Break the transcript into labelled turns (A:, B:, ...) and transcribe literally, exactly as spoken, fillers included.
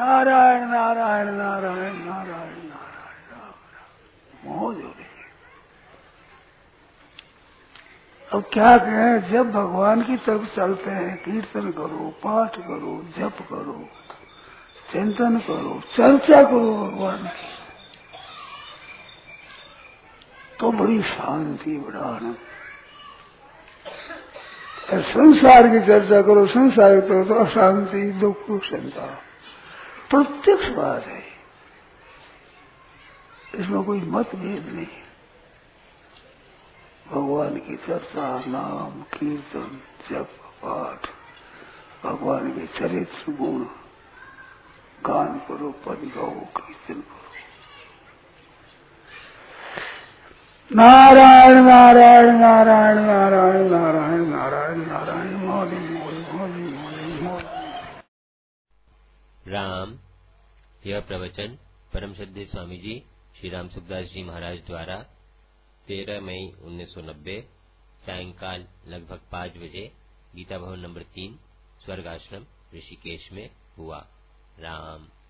A: नारायण नारायण नारायण नारायण नारायण राम राम मौज हो रही। अब क्या कहें, जब भगवान की तरफ चलते हैं, कीर्तन करो, पाठ करो, जप करो, चिंतन करो, चर्चा करो भगवान की, तो बड़ी शांति, बड़ा आनंद। संसार की चर्चा करो, संसार करो तो अशांति, दुख, चिंता प्रत्यक्ष बात है, इसमें कोई मतभेद नहीं। भगवान की चर्चा, नाम, कीर्तन, जप, पाठ, भगवान के चरित्र गुण गान करो, पद गाओ, कीर्तन करो। नारायण नारायण नारायण नारायण नारायण नारायण नारायण मौली मौली मौली मौली मौली।
B: राम। यह प्रवचन परम श्रद्धेय स्वामी जी श्री राम सुखदास जी महाराज द्वारा तेरह मई उन्नीस सौ नब्बे सायंकाल लगभग पाँच बजे गीता भवन नंबर तीन स्वर्ग आश्रम ऋषिकेश में हुआ। राम।